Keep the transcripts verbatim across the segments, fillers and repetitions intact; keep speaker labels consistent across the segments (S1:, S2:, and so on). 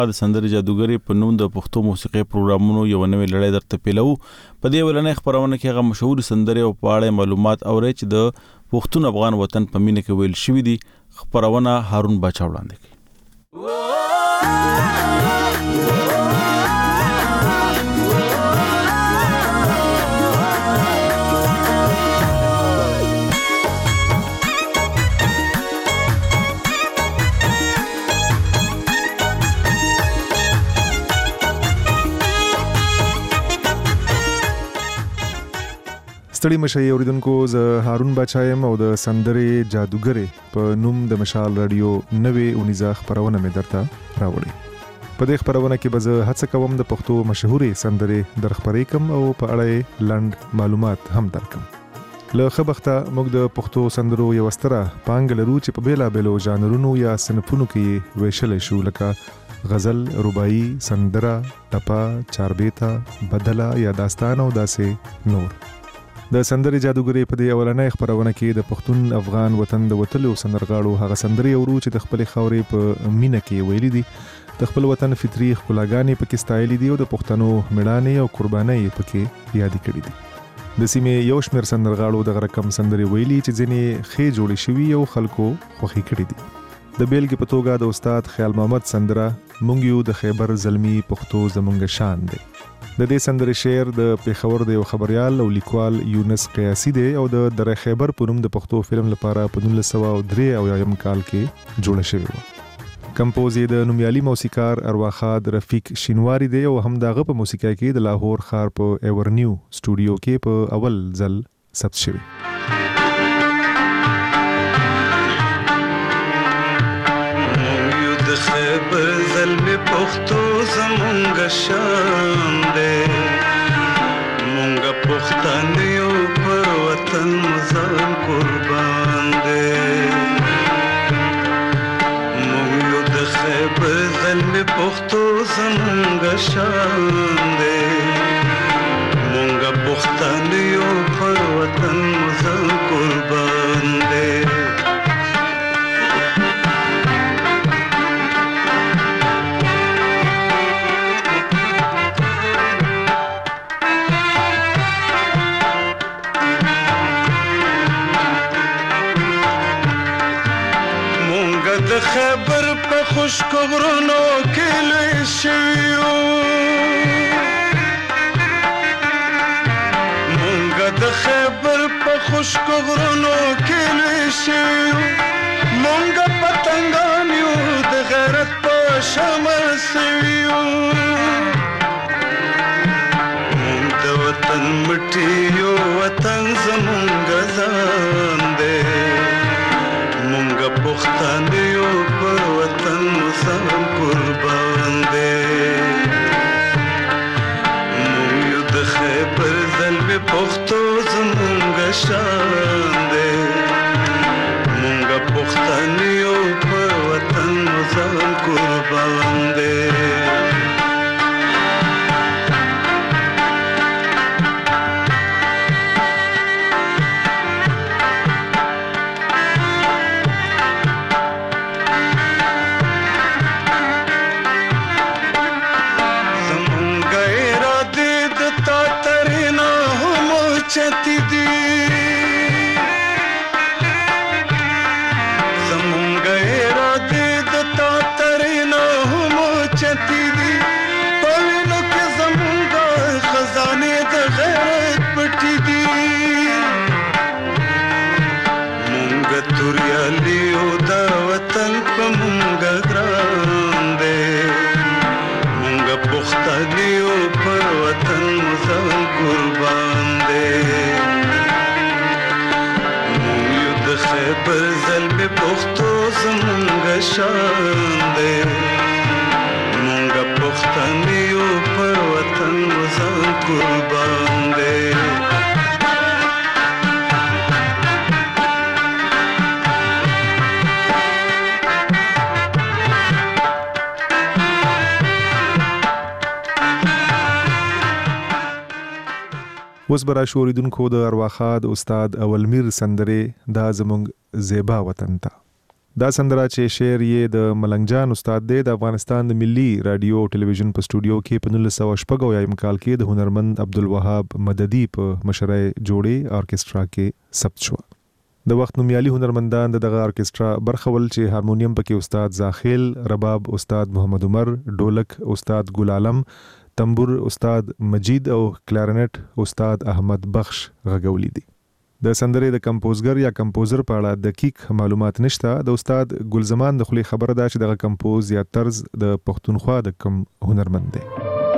S1: د سندرې جادوګرې په نوم د پښتو موسیقي پروګرامونو یو نوې لړۍ درته پیلو. په دې ولنې خبرونه کې هغه مشهور سندرې او په اړه معلومات اوري چې د پښتون افغان وطن په مینه کې ویل شوې دي. خبرونه هارون باچا وړاندې کوي.
S2: ستړي مشي اوریدونکو، زه هارون باچا یم او د سندرې جادوګرې په نوم د مشال رادیو نوې اونیزه خبرونه مې درته راوړي. په دې خبرونه کې به زه هڅه کوم د پښتو مشهورې سندرې درخبرې کم او په اړه لنډ معلومات هم درکم. له خبرته موږ د پښتو سندرو یو ستره پانګه لرو چې په بیلابېلو ژانرونو یا صنفونو کې ویشل شو، لکه غزل، رباعي، سندره، ټپه، چاربیته، بدله یا داستان او داسې نور. د سندرې جادوګرې په دې اولنۍ خبرونه کې د پښتون افغان وطن د وتلو سندرغاړو هغه سندرې اورو چې د خپل خاورې په مینه کې ویلي دي، د خپل وطن فطري ښکلاګانې پکې ستایلې دي او د پښتنو میړانې او قربانۍ پکې یاد کړې دي. د سیمې یو شمېر سندرغاړو د رقم سندرې ویلي چې ځینې ښې جوړې شوي او خلکو خوښې کړې دي. د بیلګې په توګه د استاد خیال محمد سندره مونږ یو د خیبر زلمی پښتو زمونږ شان دی. د دې سندرې شعر د پیښور د یو خبريال او لیکوال یونس قیاسی دی او د دره خیبر په نوم د پښتو فلم لپاره په نولس سوه درې اویایم کال کې جوړه شوې وه. کمپوز یې د نومیالي موسیقار ارواخاد رفیق شینواری دی او هم دغه په موسیقۍ کې د لاهور ښار په ایورنیو سټوډیو کې په اول ځل ثبت شوی.
S3: د خیبر زلمی پښتو زمونږ شان دی، مونږ پښتانه یو پر وطن ځان قربان دی. مونږ یو د خیبر زلمی پښتو زمونږ شان دی، مونږ پښتانه یو پر وطن ځان قربان دی. خبر په خوشکو غرونو کې لوی شوي یو، مونږ د خبر په خوشکو غرونو کې لوی شوي یو، مونږ پتنګان یو د غیرت په شمل سوي یو، مونږ د وطن مټي یو، وطن زمونږ ځان دی، مونږ پښتانه یو پر وطن ځان قربان دی. مونږ یو د خیبر زلمی پښتو زمونږ شان دی، مونږ پښتانه یو پر وطن ځان قربان دی. چتی دی زمونږ اراده د تا ترینا هم چتی دی، په وینو کې زمونږ خزانې د غیرت پټې دي. مونږ توریالي او د وطن په مونږ ګران دی، مونږ پښتانه یو پر وطن ځان قربان دی. مونږ یو د خیبر زلمی پښتو زمونږ شان دی، مونږ پښتانه یو پر وطن ځان قربان دی.
S2: اوس به راشو اوریدونکو د ارواخاد استاد اولمیر سندرې دا زمونږ زیبا وطن ته. دا سندره چې شعر یې د ملنګ جان استاد دی د افغانستان د ملي رادیو ټلویزیون په سټوډیو کې په نولس سوه شپږ اویایم کال کې د هنرمند عبدالوهاب مددي په مشرۍ جوړې ارکسترا کې ثبت شو. د وخت نومیالي هنرمندان د دغه ارکسترا برخه ول چې هارمونیم پکې استاد زاخیل، رباب استاد محمد عمر، ډولک استاد ګل عالم، تنبور استاد مجید او کلارنټ استاد احمد بخش غږولي دي. د سندرې د کمپوزګر یا کمپوزر په اړه دقیق معلومات نشته. د استاد ګل زمان د خولي خبره ده چې دغه کمپوز یا طرز د پښتونخوا د کم هنرمند دی.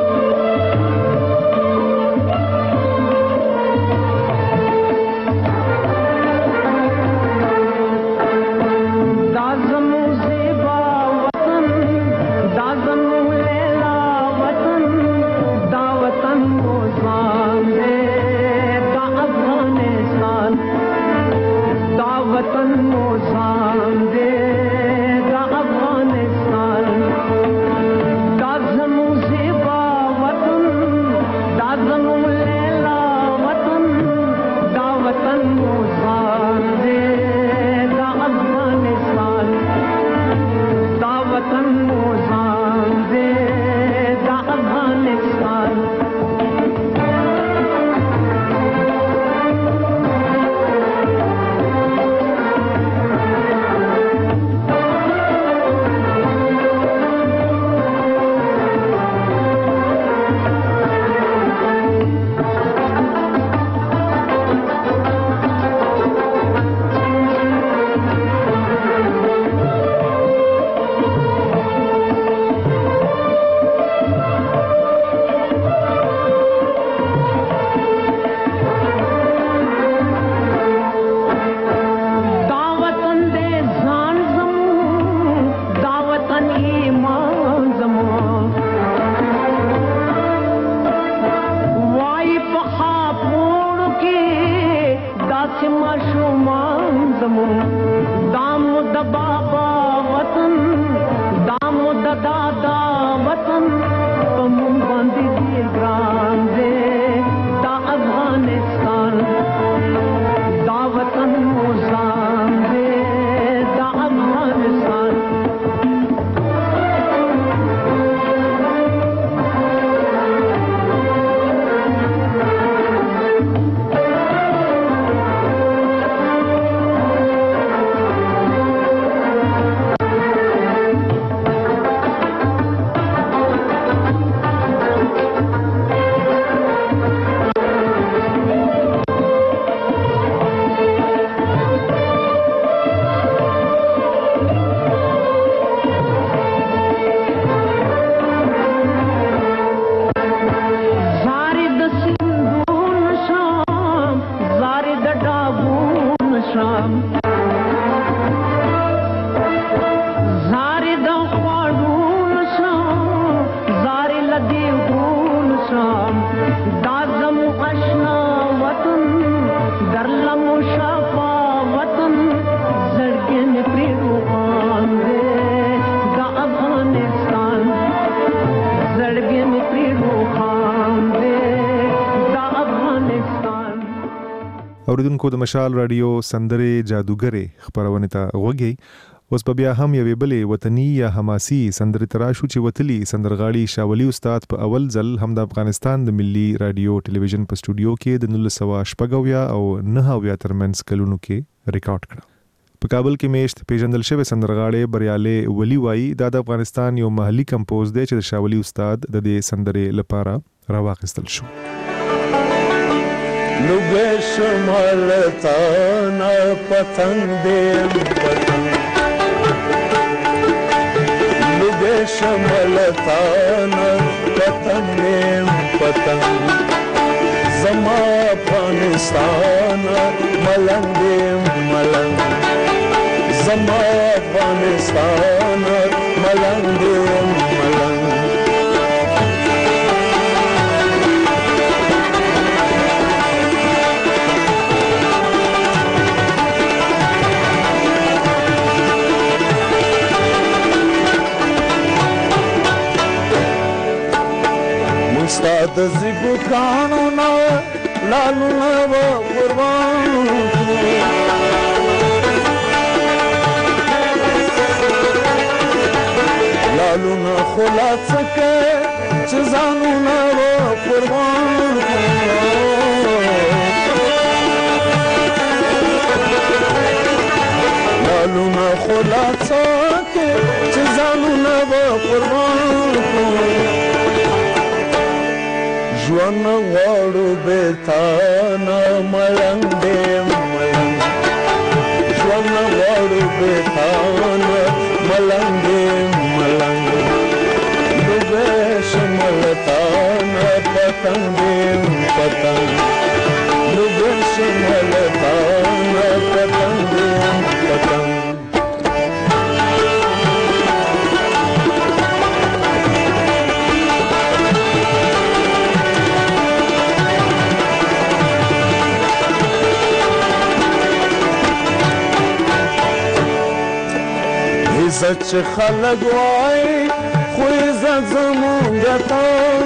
S2: اوریدونکو د مشال رادیو سندرې جادوګرې خبرونه ته وګورئ. اوس په بیا هم یوې بلې وطني یا حماسي سندرې تراشو چې وتلی سندرغاړي شاولي استاد په اول ځل هم د افغانستان د ملي رادیو ټلویزیون په سټوډیو کې د نولس سوه شپږ اویا او نهه اویا ترمنځ کلونو کې ریکارډ کړ. په کابل کې میشت پیژندل شوی سندرغاړي بریاله ولی وای د افغانستان یو محلي کمپوز دی چې د شاولي استاد د دې سندرې لپاره راوخستل شو.
S3: لوګه شمالتا نه پتنګ دې پتنګ لوګه شمالتا نه پتنګ دې پتنګ زما افغانستان ملنګ دې ملنګ زما افغانستان ملنګ دې ملنګ استاد زیبو کانو نا لالو نا قربان لالونه خلاصکه چې ځانونه قربان لالونه خلاصکه چې ځانونه قربان ژوند غواړو بېتانه ملنګ دې ملنګ ژوند غواړو بېتانه ملنګ دې ملنګ ډوبې شملتانه پتنګ دې پتنګ ډوبې شملتانه پتنګ دې پتنګ عزت چې خلک وایي خو عزت زمونږ ته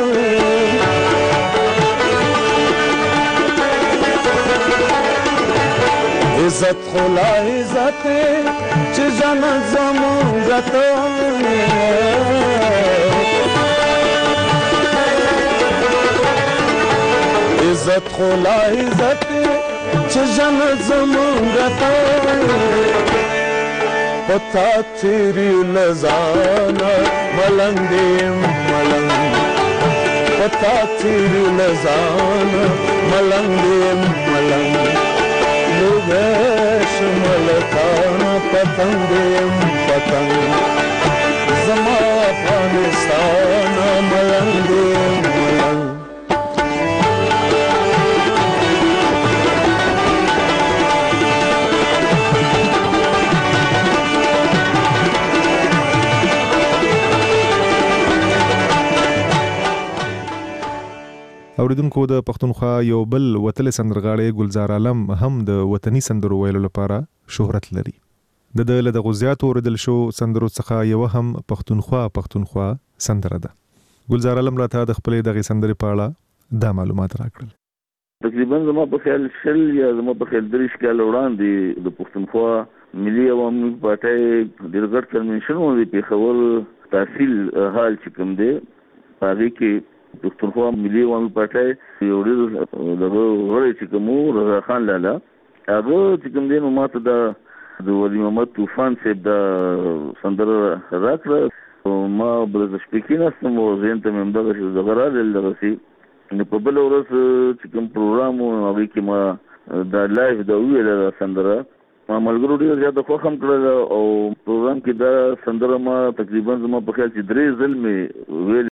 S3: عزت خو لا عزت چې جنت زمونږ ته عزت خو لا عزت چې جنت زمونږ ته پتا تیری لزانا ملنگ دیم ملنگ پتا تیری لزانا ملنگ دیم ملنگ لوگش ملکانا پتنگ دیم پتنگ زما افغانستانا ملنگ دیم ملنگ
S2: اوریدونکو د پښتونخوا یو بل وتل سندرغاړی ګلزار عالم هم د وطني سندرو ویلو لپاره شهرت لري. د د له غزيات اوریدل شو سندرو څخه یو هم پښتونخوا پښتونخوا سندره ده. ګلزار عالم راته د خپلې دغه سندرې په اړه دا معلومات راکړل.
S4: تقریبا زما په خیال شل یا زما په خیال دریش کال وړاندې د پښتونخوا ملي عوامي پارټۍ ډېر غټ کنونشن و د پیښور تحصیل حال چې کوم دی هغې کې پښتونخوا ملي عوامي پارټۍ یو ډېر دغه غړی چې کوم و رضا خان لالا هغه چې کوم دی نو ماته د د ولی محمد طوفان صاحب دا سندره راکړه ما بل شپې کېناستم او ذهن ته مې همدغه شي دغه راغلل دغسې نو په بله ورځ چې کوم پروګرام و هغې کې ما دا لایف دا وویله دا سندره ما ملګرو ډېره زیاته خوښ هم کړله او پروګرام کې دا سندره ما تقریبا زما په خیال چې درې ځل مې ویل